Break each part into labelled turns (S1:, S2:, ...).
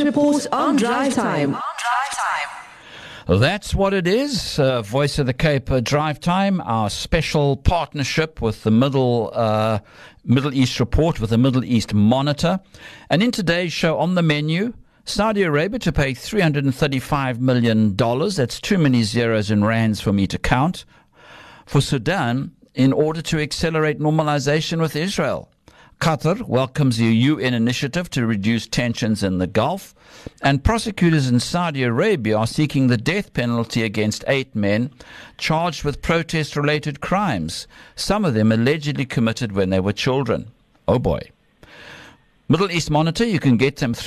S1: report on Drive Time.
S2: That's what it is. Voice of the Cape Drive Time, our special partnership with the Middle East Report, with the Middle East Monitor. And in today's show, on the menu, Saudi Arabia to pay $335 million. That's too many zeros and rands for me to count. For Sudan, in order to accelerate normalization with Israel. Qatar welcomes a UN initiative to reduce tensions in the Gulf, and prosecutors in Saudi Arabia are seeking the death penalty against 8 men charged with protest-related crimes, some of them allegedly committed when they were children. Oh boy. Middle East Monitor, you can get them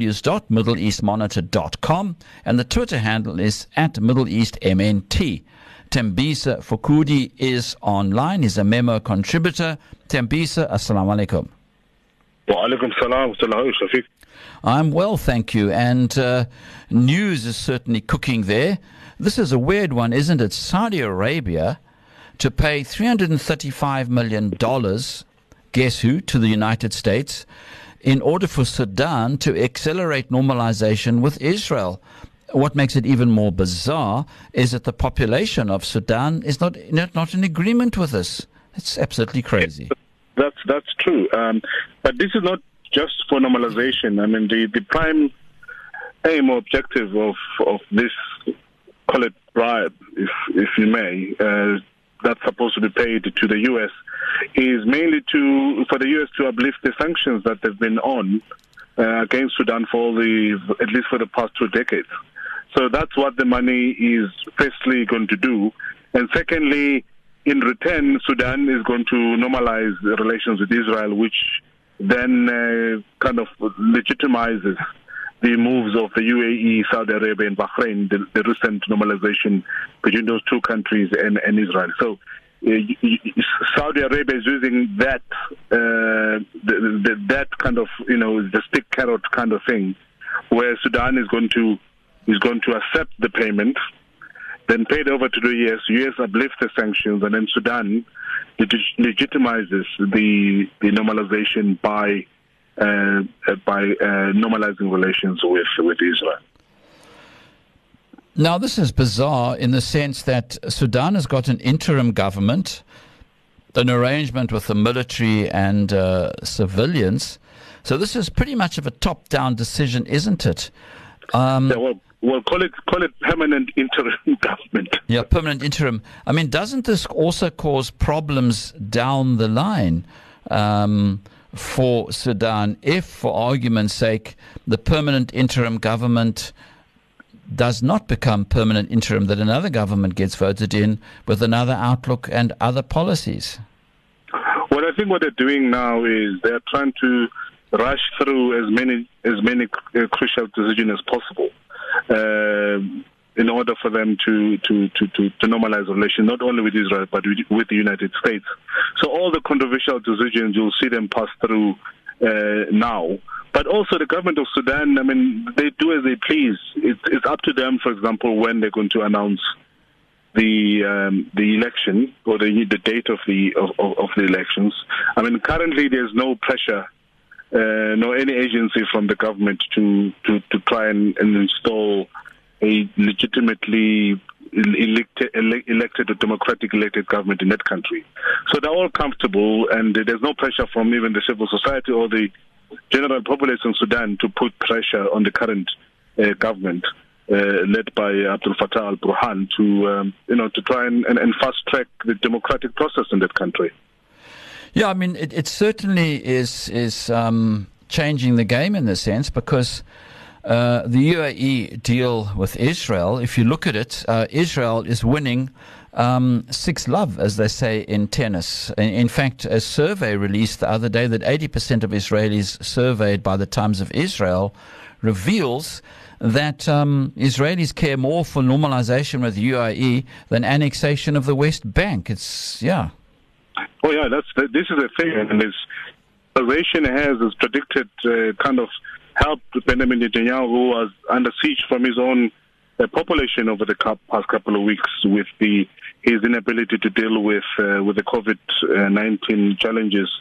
S2: www.middleeastmonitor.com, and the Twitter handle is @MiddleEastMNT. Tembisa Fukudi is online. He's a memo contributor. Tembisa, assalamu alaikum.
S3: Wa alaikum salam, Shafiq.
S2: I'm well, thank you. And news is certainly cooking there. This is a weird one, isn't it? Saudi Arabia to pay $335 million, guess who, to the United States, in order for Sudan to accelerate normalization with Israel. What makes it even more bizarre is that the population of Sudan is not in agreement with this. It's absolutely crazy.
S3: That's true. But this is not just for normalization. I mean, the prime aim or objective of this, call it bribe, if you may, that's supposed to be paid to the U.S., is mainly for the U.S. to uplift the sanctions that they've been on against Sudan at least for the past 2 decades. So that's what the money is firstly going to do. And secondly, in return, Sudan is going to normalize the relations with Israel, which then kind of legitimizes the moves of the UAE, Saudi Arabia, and Bahrain, the recent normalization between those two countries and Israel. So Saudi Arabia is using that that kind of, the stick carrot kind of thing, where Sudan is going to accept the payment, then paid over to the U.S. U.S. uplifts the sanctions, and then Sudan legitimizes the normalization by normalizing relations with Israel.
S2: Now, this is bizarre in the sense that Sudan has got an interim government, an arrangement with the military and civilians. So this is pretty much of a top-down decision, isn't it?
S3: Well, call it permanent interim government.
S2: Yeah, permanent interim. I mean, doesn't this also cause problems down the line for Sudan if, for argument's sake, the permanent interim government does not become permanent interim, that another government gets voted in with another outlook and other policies?
S3: Well, I think what they're doing now is they're trying to rush through as many crucial decisions as possible. In order for them to normalize relations, not only with Israel, but with the United States. So all the controversial decisions, you'll see them pass through now. But also the government of Sudan, I mean, they do as they please. It's up to them, for example, when they're going to announce the election or the date of the elections. I mean, currently there's no pressure, no any agency from the government to try and install a legitimately elected or democratically elected government in that country. So they're all comfortable, and there's no pressure from even the civil society or the general population of Sudan to put pressure on the current government led by Abdel Fattah al-Burhan to try and fast track the democratic process in that country.
S2: Yeah, I mean, it certainly is changing the game in this sense, because the UAE deal with Israel, if you look at it, Israel is winning 6-love, as they say in tennis. In fact, a survey released the other day that 80% of Israelis surveyed by the Times of Israel reveals that Israelis care more for normalization with UAE than annexation of the West Bank.
S3: Oh yeah, this is a thing, and this salvation has predicted kind of helped Benjamin Netanyahu, who was under siege from his own population over the past couple of weeks with his inability to deal with the COVID-19 challenges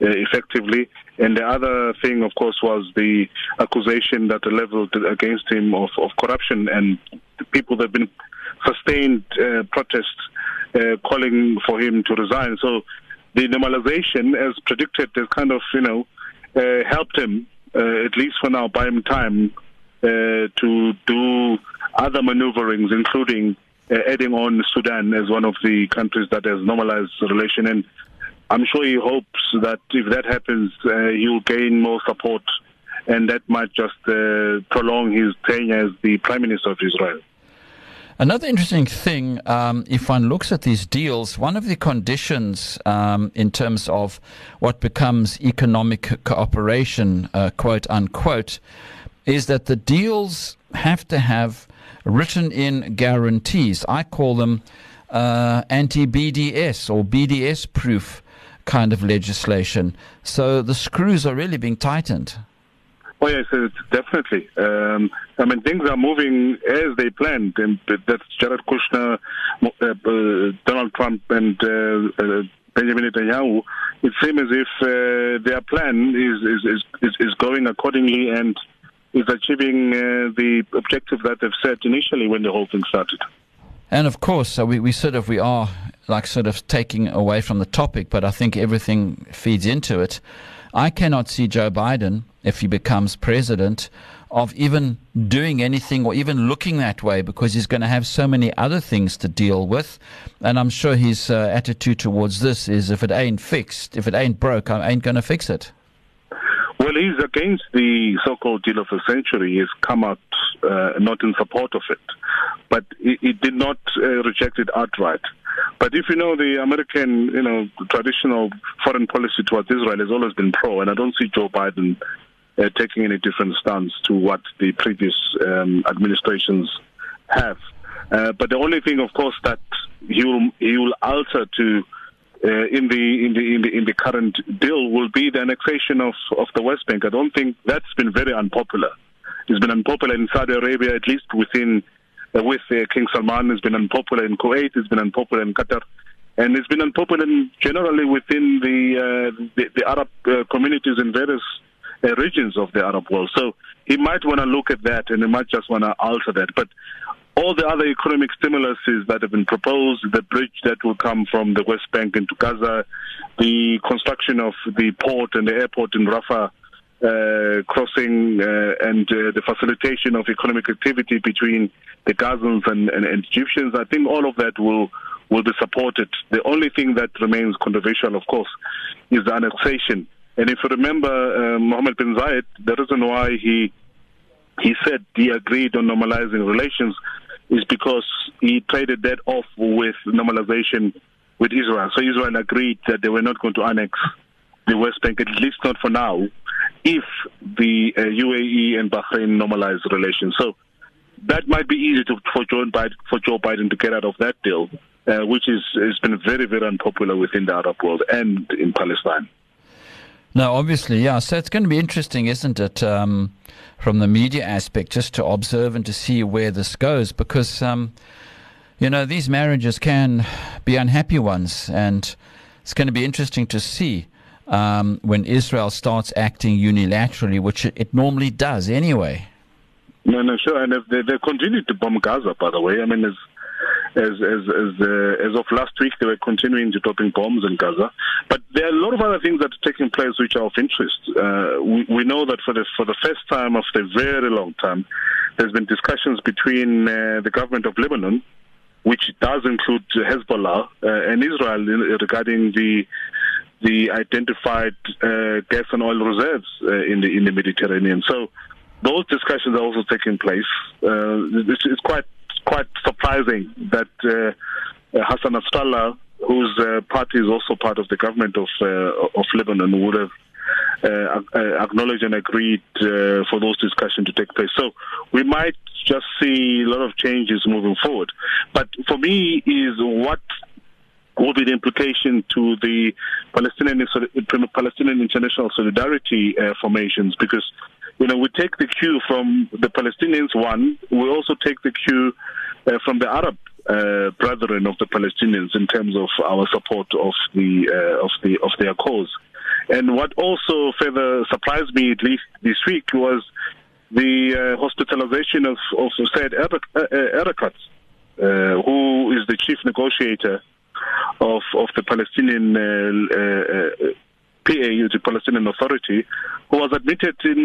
S3: effectively. And the other thing, of course, was the accusation that are leveled against him of corruption, and the people that have been sustained protests calling for him to resign. So the normalization, as predicted, has kind of, helped him, at least for now, buy him time to do other maneuverings, including adding on Sudan as one of the countries that has normalized the relation. And I'm sure he hopes that if that happens, he'll gain more support, and that might just prolong his tenure as the Prime Minister of Israel.
S2: Another interesting thing, if one looks at these deals, one of the conditions in terms of what becomes economic cooperation, quote unquote, is that the deals have to have written-in guarantees. I call them anti-BDS or BDS-proof kind of legislation. So the screws are really being tightened.
S3: Oh, yes, definitely. Things are moving as they planned. And that's Jared Kushner, Donald Trump, and Benjamin Netanyahu. It seems as if their plan is going accordingly and is achieving the objective that they've set initially when the whole thing started.
S2: And of course, we are taking away from the topic, but I think everything feeds into it. I cannot see Joe Biden, if he becomes president, of even doing anything or even looking that way, because he's going to have so many other things to deal with. And I'm sure his attitude towards this is, if it ain't fixed, if it ain't broke, I ain't going to fix it.
S3: Well, he's against the so-called deal of the century. He's come out not in support of it. But he did not reject it outright. But if you know, the American, traditional foreign policy towards Israel has always been pro, and I don't see Joe Biden taking any different stance to what the previous administrations have. But the only thing, of course, that he will alter to in the current deal will be the annexation of the West Bank. I don't think that's been very unpopular. It's been unpopular in Saudi Arabia, at least with King Salman. It's been unpopular in Kuwait. It's been unpopular in Qatar, and it's been unpopular generally within the Arab communities in various regions of the Arab world. So he might want to look at that, and he might just want to alter that. But all the other economic stimuluses that have been proposed, the bridge that will come from the West Bank into Gaza, the construction of the port and the airport in Rafah crossing, and the facilitation of economic activity between the Gazans and Egyptians, I think all of that will be supported. The only thing that remains controversial, of course, is the annexation. And if you remember, Mohammed bin Zayed, the reason why he said he agreed on normalizing relations is because he traded that off with normalization with Israel. So Israel agreed that they were not going to annex the West Bank, at least not for now, if the UAE and Bahrain normalize relations. So that might be easy for Joe Biden to get out of that deal, which has been very, very unpopular within the Arab world and in Palestine.
S2: No, obviously, yeah. So it's going to be interesting, isn't it, from the media aspect, just to observe and to see where this goes, because, these marriages can be unhappy ones, and it's going to be interesting to see when Israel starts acting unilaterally, which it normally does anyway.
S3: No, sure. And if they continue to bomb Gaza, by the way. I mean, as of last week, they were continuing to dropping bombs in Gaza. But there are a lot of other things that are taking place which are of interest. We know that for the first time after a very long time, there's been discussions between the government of Lebanon, which does include Hezbollah, and Israel regarding the identified gas and oil reserves in the Mediterranean. So those discussions are also taking place. It's quite surprising that Hassan Nasrallah, whose party is also part of the government of Lebanon, would have acknowledged and agreed for those discussions to take place. So we might just see a lot of changes moving forward. But for me, is what will be the implication to the Palestinian International Solidarity formations, because we take the cue from the Palestinians. One, we also take the cue from the Arab brethren of the Palestinians in terms of our support of their cause. And what also further surprised me, at least this week, was the hospitalization of Said Erekat, who is the chief negotiator of the Palestinian PAU, the Palestinian Authority, who was admitted in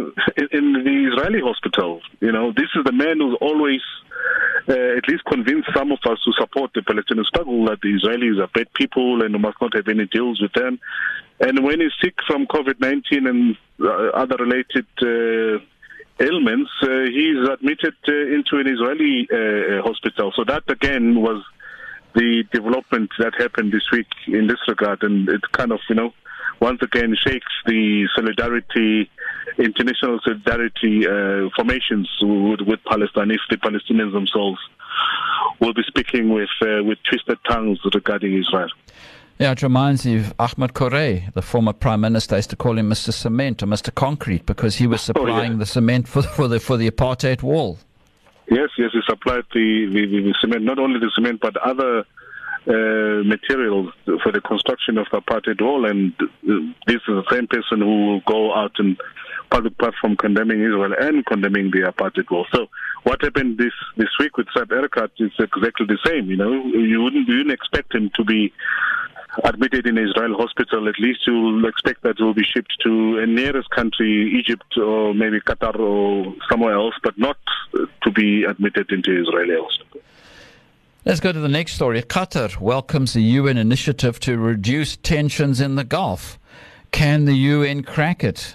S3: the Israeli hospital. You know, this is the man who's always at least convinced some of us who support the Palestinian struggle that the Israelis are bad people and we must not have any deals with them. And when he's sick from COVID-19 and other related ailments, he's admitted into an Israeli hospital. So that again was the development that happened this week in this regard, and it kind of, once again shakes the solidarity, international solidarity formations with Palestine, if the Palestinians themselves will be speaking with twisted tongues regarding Israel.
S2: Yeah, it reminds me of Ahmed Corey, the former Prime Minister. I used to call him Mr. Cement or Mr. Concrete because he was supplying the cement for the apartheid wall.
S3: Yes, he supplied the cement, not only the cement, but other materials for the construction of the apartheid wall. And this is the same person who will go out and public platform condemning Israel and condemning the apartheid wall. So what happened this week with Saeb Erekat is exactly the same. You wouldn't expect him to be admitted in Israel hospital. At least you'll expect that he will be shipped to a nearest country, Egypt or maybe Qatar or somewhere else, but not to be admitted into Israeli hospital.
S2: Let's go to the next story. Qatar welcomes the UN initiative to reduce tensions in the Gulf. Can the UN crack it?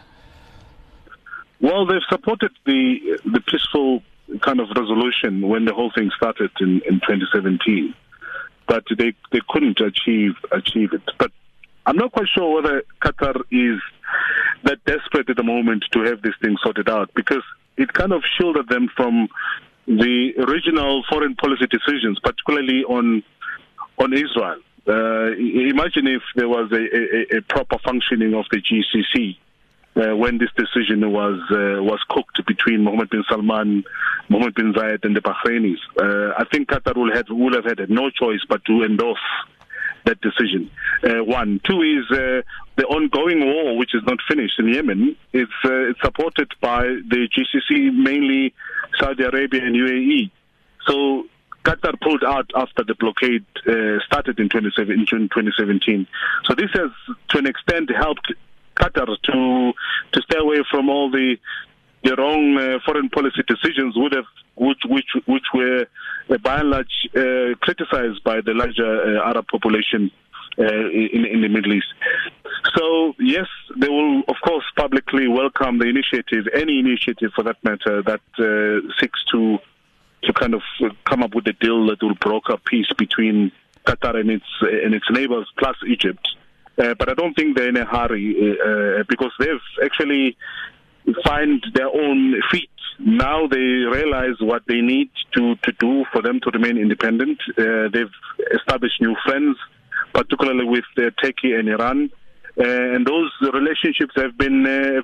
S3: Well, they've supported the peaceful kind of resolution when the whole thing started in 2017. But they couldn't achieve it. But I'm not quite sure whether Qatar is that desperate at the moment to have this thing sorted out, because it kind of shielded them from the original foreign policy decisions, particularly on Israel. Imagine if there was a proper functioning of the GCC when this decision was cooked between Mohammed bin Salman, Mohammed bin Zayed, and the Bahrainis. I think Qatar would have had no choice but to endorse that decision. One. Two is the ongoing war, which is not finished in Yemen. It's supported by the GCC, mainly Saudi Arabia and UAE. So Qatar pulled out after the blockade started in 2017. So this has, to an extent, helped Qatar to stay away from all the wrong foreign policy decisions which were by and large criticized by the larger Arab population in the Middle East. So yes, they will of course publicly welcome the initiative, any initiative for that matter, that seeks to kind of come up with a deal that will broker peace between Qatar and its neighbors plus Egypt. But I don't think they're in a hurry because they've actually find their own feet. Now they realize what they need to do for them to remain independent. They've established new friends, particularly with Turkey and Iran, and those relationships have been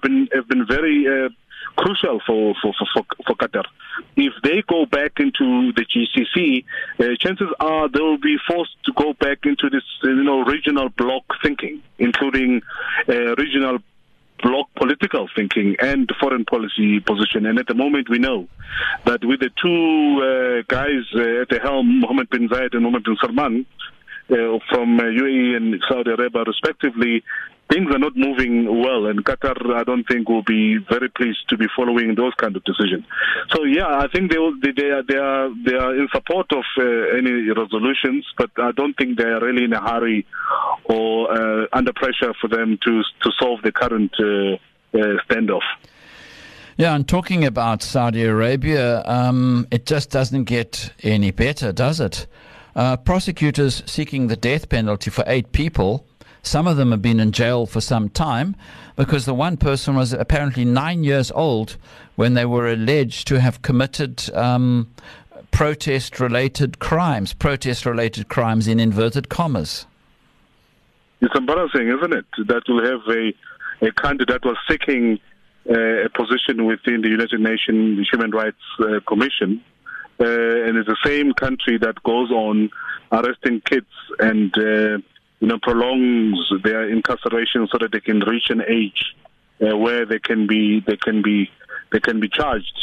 S3: very crucial for Qatar. If they go back into the GCC, chances are they will be forced to go back into this regional bloc thinking, including regional bloc political thinking and foreign policy position. And at the moment we know that with the two guys at the helm, Mohammed bin Zayed and Mohammed bin Salman, from UAE and Saudi Arabia respectively, things are not moving well, and Qatar, I don't think, will be very pleased to be following those kind of decisions. So yeah, I think they are in support of any resolutions, but I don't think they are really in a hurry or under pressure for them to solve the current standoff.
S2: Yeah, and talking about Saudi Arabia, it just doesn't get any better, does it? Prosecutors seeking the death penalty for 8 people. Some of them have been in jail for some time because the one person was apparently 9 years old when they were alleged to have committed protest-related crimes in inverted commas.
S3: It's embarrassing, isn't it, that we'll have a country that was seeking a position within the United Nations Human Rights Commission, and it's the same country that goes on arresting kids and prolongs their incarceration so that they can reach an age where they can be charged.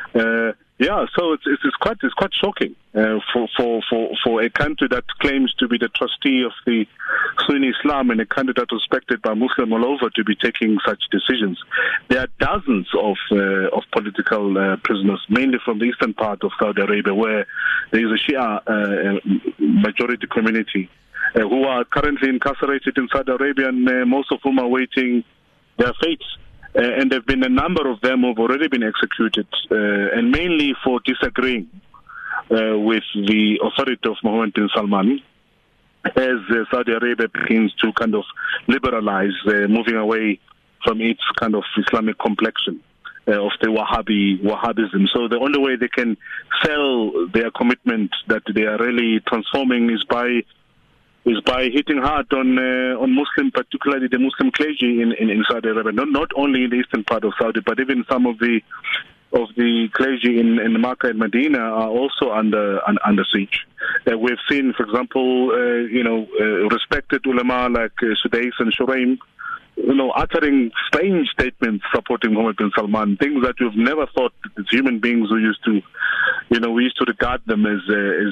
S3: So it's quite shocking for a country that claims to be the trustee of the Sunni Islam and a country that is respected by Muslims all over to be taking such decisions. There are dozens of political prisoners, mainly from the eastern part of Saudi Arabia, where there is a Shia majority community who are currently incarcerated in Saudi Arabia, and most of whom are waiting their fates. And there have been a number of them who have already been executed, and mainly for disagreeing with the authority of Mohammed bin Salman, as Saudi Arabia begins to kind of liberalize, moving away from its kind of Islamic complexion of the Wahhabism. So the only way they can sell their commitment that they are really transforming is by hitting hard on Muslim, particularly the Muslim clergy in Saudi Arabia. Not only in the eastern part of Saudi, but even some of the clergy in Makkah and Medina are also under siege. We've seen, for example, respected ulama like Sudais and Shuraim, uttering strange statements supporting Mohammed bin Salman, things that we've never thought as human beings we used to regard them as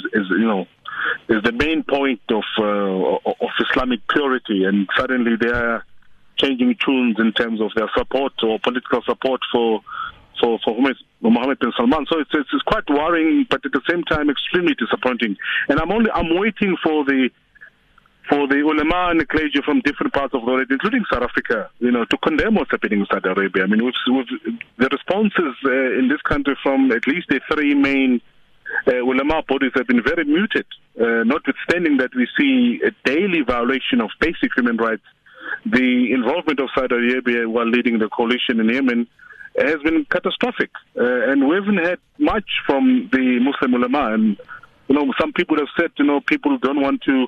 S3: is the main point of Islamic purity, and suddenly they are changing tunes in terms of their support or political support for Mohammed bin Salman. So it's quite worrying, but at the same time extremely disappointing. And I'm waiting for the ulama and the clergy from different parts of the world, including South Africa, to condemn what's happening in Saudi Arabia. I mean, the responses in this country from at least the three main ulama bodies have been very muted, notwithstanding that we see a daily violation of basic human rights. The involvement of Saudi Arabia while leading the coalition in Yemen has been catastrophic, and we haven't had much from the Muslim ulama. And some people have said, people don't want to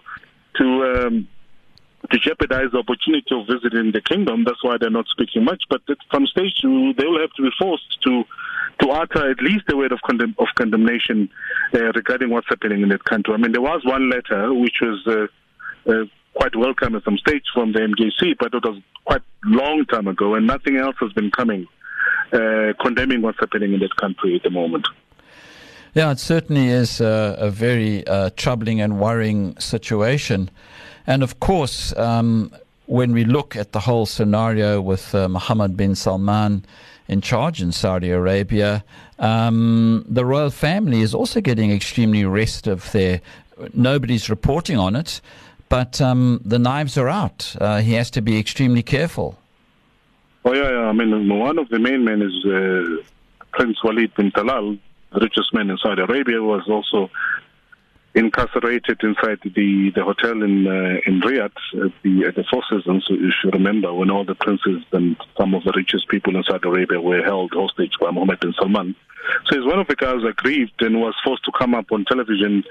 S3: jeopardize the opportunity of visiting the kingdom. That's why they're not speaking much. But at some stage, they will have to be forced to utter at least a word of condemnation regarding what's happening in that country. I mean, there was one letter which was quite welcome at some stage from the MJC, but it was quite a long time ago, and nothing else has been coming condemning what's happening in that country at the moment.
S2: Yeah, it certainly is a very troubling and worrying situation. And of course, when we look at the whole scenario with Mohammed bin Salman in charge in Saudi Arabia, the royal family is also getting extremely restive there. Nobody's reporting on it, but the knives are out. He has to be extremely careful.
S3: Oh, yeah. I mean, one of the main men is Prince Walid bin Talal, the richest man in Saudi Arabia, was also incarcerated inside the hotel in Riyadh at the Four Seasons. So you should remember when all the princes and some of the richest people in Saudi Arabia were held hostage by Mohammed bin Salman. So he's one of the guys aggrieved and was forced to come up on television,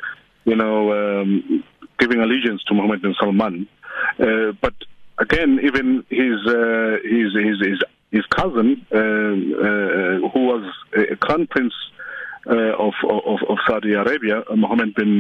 S3: giving allegiance to Mohammed bin Salman. But again, even his cousin, who was a crown prince of Saudi Arabia, Mohammed bin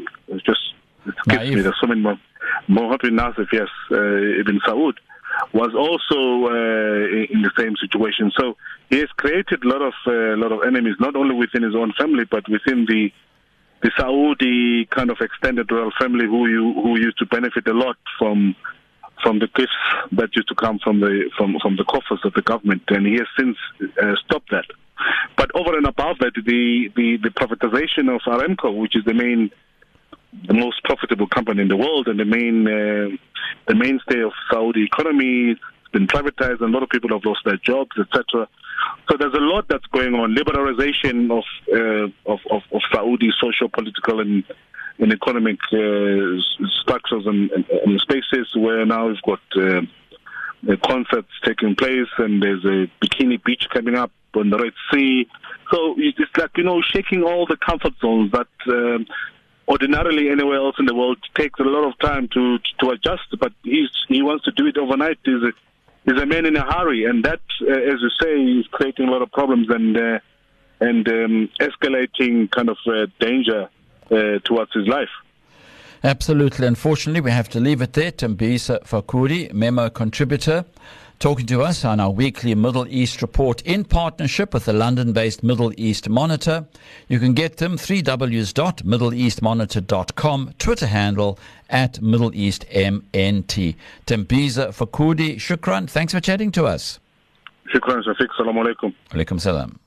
S3: Mohammed bin Nasif, yes, Ibn Saud, was also in the same situation. So he has created a lot of enemies, not only within his own family, but within the Saudi kind of extended royal family, who used to benefit a lot from the gifts that used to come from the coffers of the government, and he has since stopped that. But over and above that, the privatization of Aramco, which is the most profitable company in the world and the mainstay of Saudi economy, has been privatized, and a lot of people have lost their jobs, etc. So there's a lot that's going on. Liberalization of Saudi social, political, and economic structures and spaces, where now we've got concerts taking place, and there's a bikini beach coming up on the Red Sea. So it's like, shaking all the comfort zones that ordinarily anywhere else in the world takes a lot of time to adjust, but he wants to do it overnight. He's a man in a hurry, and that, as you say, is creating a lot of problems and escalating kind of danger towards his life.
S2: Absolutely. Unfortunately, we have to leave it there. Tembisa Fakuri, Memo contributor, talking to us on our weekly Middle East report in partnership with the London-based Middle East Monitor. You can get them www.middleeastmonitor.com, Twitter handle @MiddleEastMNT. Tembisa Fakuri, shukran. Thanks for chatting to us.
S3: Shukran, Shafiq. Assalamu alaikum.
S2: Alaikum salam.